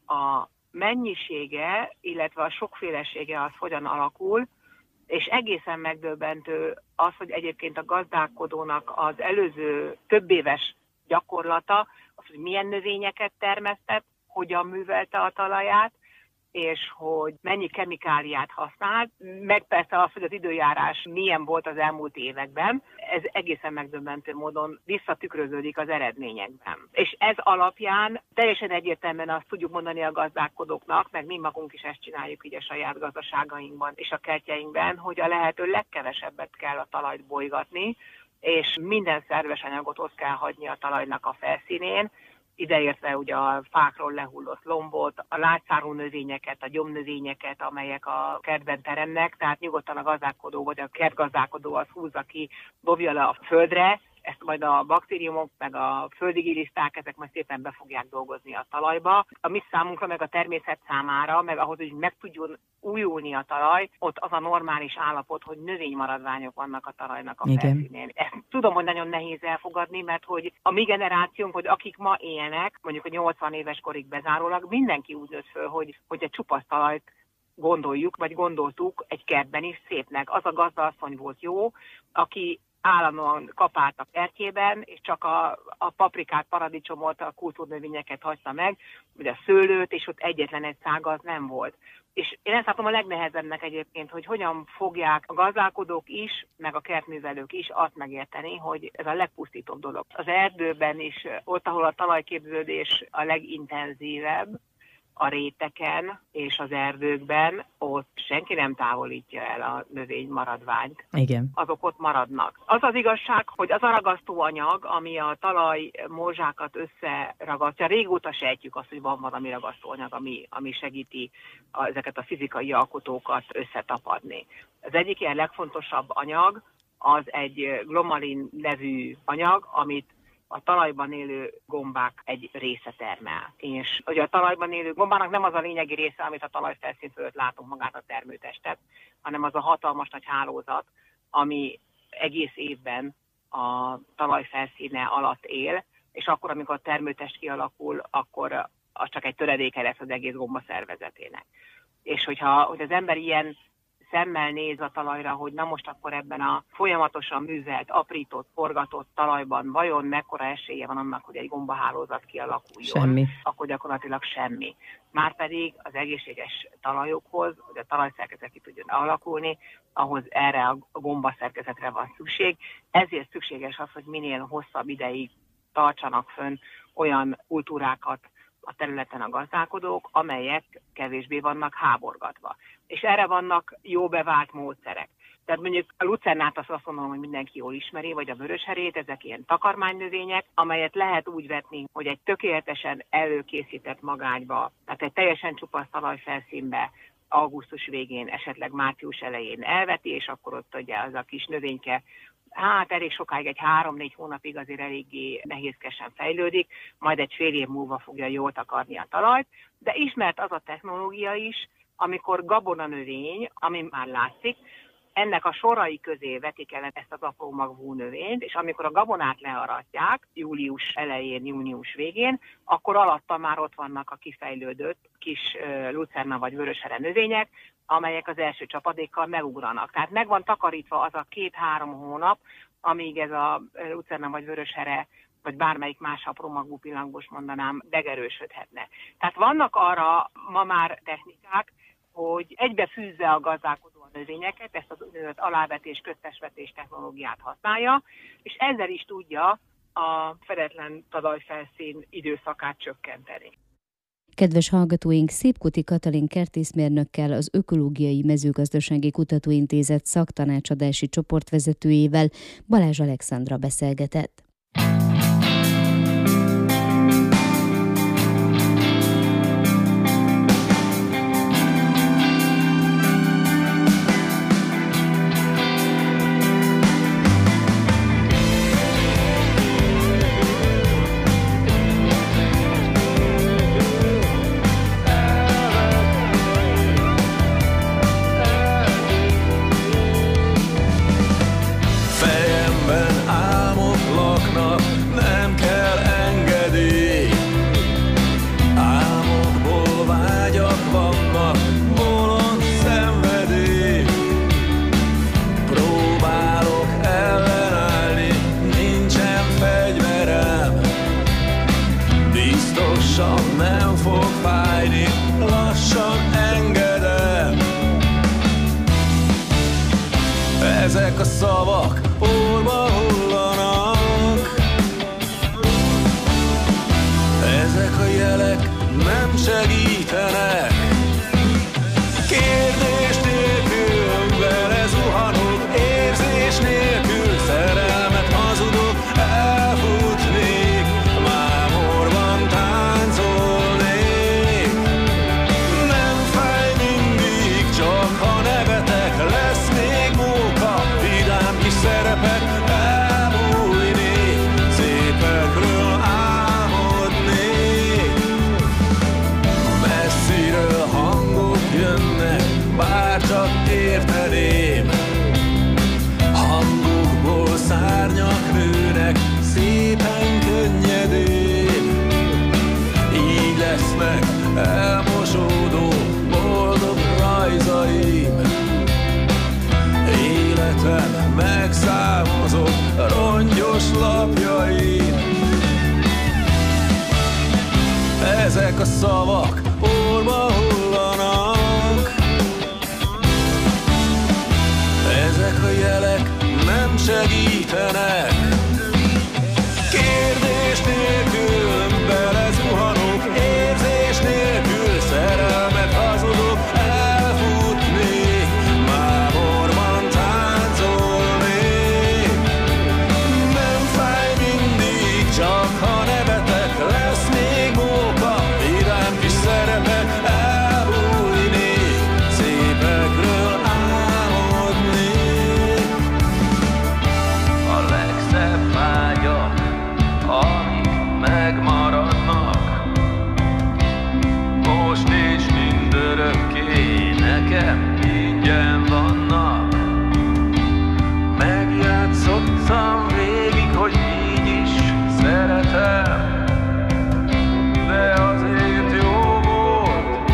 a mennyisége, illetve a sokfélesége az hogyan alakul, és egészen megdöbbentő az, hogy egyébként a gazdálkodónak az előző több éves gyakorlata, az, hogy milyen növényeket termesztett, hogyan művelte a talaját, és hogy mennyi kemikáliát használt, meg persze az, hogy az időjárás milyen volt az elmúlt években, ez egészen megdöbbentő módon visszatükröződik az eredményekben. És ez alapján teljesen egyértelműen azt tudjuk mondani a gazdálkodóknak, meg mi magunk is ezt csináljuk így a saját gazdaságainkban és a kertjeinkben, hogy a lehető legkevesebbet kell a talajt bolygatni, és minden szerves anyagot ott kell hagyni a talajnak a felszínén, ideértve ugye a fákról lehullott lombot, a lágyszárú növényeket, a gyomnövényeket, amelyek a kertben teremnek, tehát nyugodtan a gazdálkodó vagy a kertgazdálkodó az húzza ki, dobja le a földre, ezt majd a baktériumok, meg a földi giliszták, ezek majd szépen be fogják dolgozni a talajba. A mi számunkra, meg a természet számára, meg ahhoz, hogy meg tudjon újulni a talaj, ott az a normális állapot, hogy növénymaradványok vannak a talajnak a felszínén. Ezt tudom, hogy nagyon nehéz elfogadni, mert hogy a mi generációnk, hogy akik ma élnek, mondjuk a 80 éves korig bezárólag, mindenki úgy nőtt föl, hogy egy csupasz talajt gondoljuk, vagy gondoltuk egy kertben is szépnek. Az a gazdaasszony volt jó, aki állandóan kapált a kertjében, és csak a paprikát, paradicsomot, a kultúrnövényeket hagyta meg, vagy a szőlőt, és ott egyetlen egy szága az nem volt. És én ezt látom a legnehezebbnek egyébként, hogy hogyan fogják a gazdálkodók is, meg a kertművelők is azt megérteni, hogy ez a legpusztítóbb dolog. Az erdőben is, ott, ahol a talajképződés a legintenzívebb, a réteken és az erdőkben, ott senki nem távolítja el a növény maradványt. Igen. Azok ott maradnak. Az az igazság, hogy az a ragasztóanyag, ami a talaj morzsákat összeragasztja, régóta sejtjük azt, hogy van valami ragasztóanyag, ami segíti ezeket a fizikai alkotókat összetapadni. Az egyik ilyen legfontosabb anyag, az egy glomalin nevű anyag, amit a talajban élő gombák egy része termel. És ugye a talajban élő gombának nem az a lényegi része, amit a talajfelszín fölött látunk, magát a termőtestet, hanem az a hatalmas nagy hálózat, ami egész évben a talajfelszíne alatt él, és akkor, amikor a termőtest kialakul, akkor az csak egy töredéke lesz az egész gomba szervezetének. És hogy az ember ilyen szemmel néz a talajra, hogy na most akkor ebben a folyamatosan művelt, aprított, forgatott talajban vajon mekkora esélye van annak, hogy egy gombahálózat kialakuljon, semmi. Akkor gyakorlatilag semmi. Márpedig az egészséges talajokhoz, hogy a talajszerkezet ki tudjon alakulni, ahhoz erre a gombaszerkezetre van szükség. Ezért szükséges az, hogy minél hosszabb ideig tartsanak fönn olyan kultúrákat a területen a gazdálkodók, amelyek kevésbé vannak háborgatva. És erre vannak jó bevált módszerek. Tehát mondjuk a lucernát azt mondom, hogy mindenki jól ismeri, vagy a vörösherét, ezek ilyen takarmánynövények, amelyet lehet úgy vetni, hogy egy tökéletesen előkészített magányba, tehát egy teljesen csupasz talajfelszínbe augusztus végén, esetleg március elején elveti, és akkor ott ugye az a kis növényke elég sokáig, egy 3-4 hónapig azért eléggé nehézkesen fejlődik, majd egy fél év múlva fogja jól takarni a talajt, de ismert az a technológia is, amikor gabonanövény, ami már látszik, ennek a sorai közé vetik el ezt az apró magvú növényt, és amikor a gabonát learatják, július elején, június végén, akkor alatta már ott vannak a kifejlődött kis lucerna vagy vöröshere növények, amelyek az első csapadékkal megugranak. Tehát meg van takarítva az a 2-3 hónap, amíg ez a lucerna vagy vöröshere, vagy bármelyik más apró magvú pillangos mondanám, megerősödhetne. Tehát vannak arra ma már technikák, hogy egybefűzze a gazdálkodó a növényeket, ezt az úgynevezett alávetés, köztesvetés technológiát használja, és ezzel is tudja a fedetlen talajfelszín időszakát csökkenteni. Kedves hallgatóink, Szépkuti Katalin kertészmérnökkel, az Ökológiai Mezőgazdasági Kutatóintézet szaktanácsadási csoportvezetőjével Balázs Alexandra beszélgetett. Ezek a szavak orba hullanak, ezek a jelek nem segítenek. Kérdés nélkül belezuhanok, érzés nélkül szerelmet hazudok, elfutnék, mámorban táncolnék. Nem fáj mindig, csak ha nevetek, lesz még móka, vidám kis szerepek, elbújnék, szépekről álmodnék. Messziről hangok jönnek, bárcsak érteném, hangokból szárnyak nőnek, szépen könnyedén. Így lesznek elmosódó, boldog rajzaim, életem megszámozott rongyos lapjaim. Ezek a szavak orba hullanak, ezek a jelek nem segítenek. Kérdés nélkül belezuhanok, érzés nélkül szerelmet hazudok, elfutnék, mámorban táncolnék. Nem fáj mindig, csak ha nevetek, lesz még móka, vidám kis szerepek, elbújnék, szépekről álmodnék. A legszebb vágyak, amik megmaradnak, most és mindörökké nekem ingyen vannak. Megjátszottam végig, hogy így is szeretem, de azért jó volt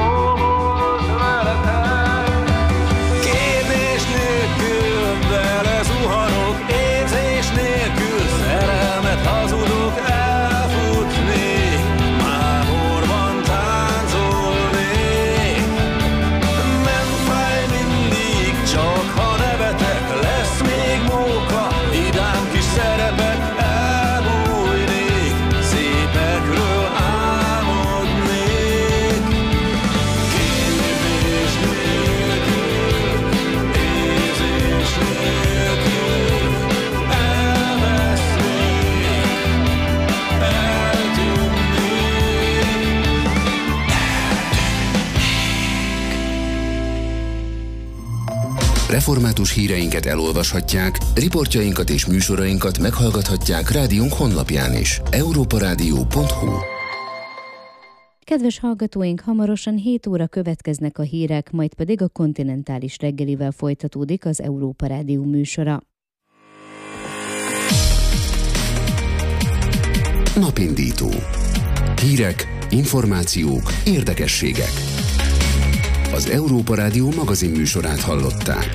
veletek. Kérdés nélkül belezuhanok, érzés nélkül szerelmet hazudok, elfutnék, mámorban táncolnék. Nem fáj mindig, csak ha nevetek, lesz még móka, vidám kis szerepek, elbújnék, szépekről álmodnék. Kérdés nélkül, érzés nélkül, elvesznék, eltűnnék. Református híreinket elolvashatják, riportjainkat és műsorainkat meghallgathatják rádiónk honlapján is. europarádió.hu. Kedves hallgatóink, hamarosan 7 óra következnek a hírek, majd pedig a kontinentális reggelivel folytatódik az Európa Rádió műsora. Napindító. Hírek, információk, érdekességek. Az Európa Rádió magazin műsorát hallották.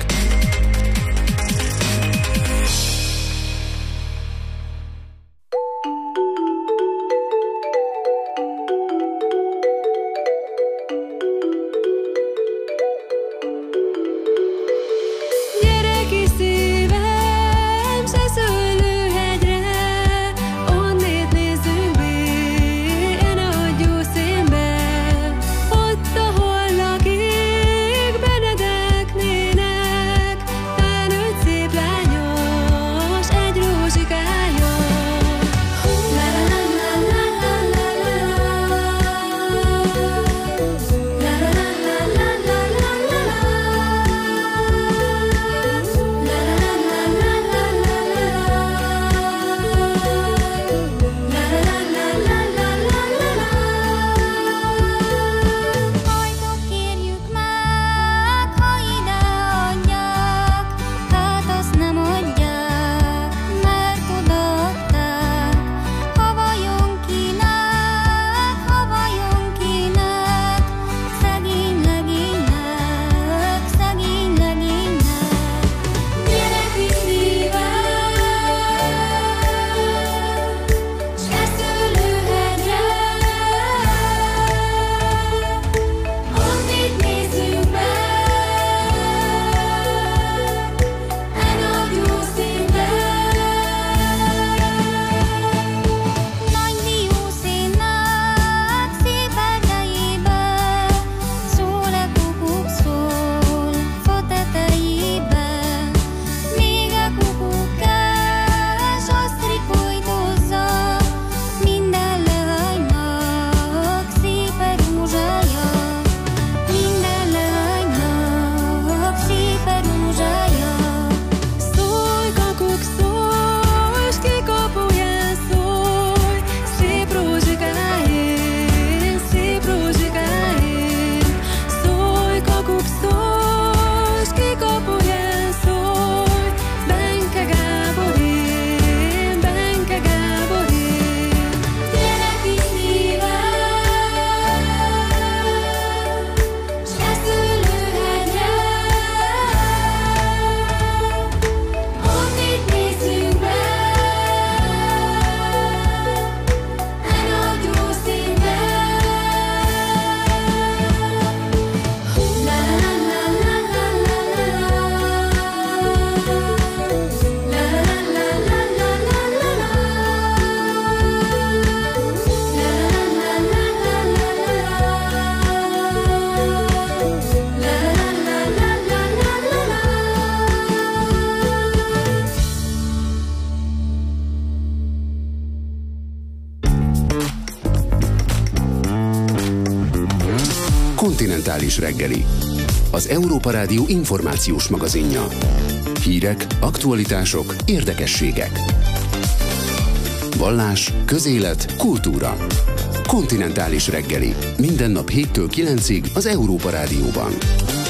Onnét nézzünk be, én a gyógyszínbe. Kontinentális reggeli. Az Európa Rádió információs magazinja. Hírek, aktualitások, érdekességek. Vallás, közélet, kultúra. Kontinentális reggeli. Minden nap 7-től 9-ig az Európa Rádióban.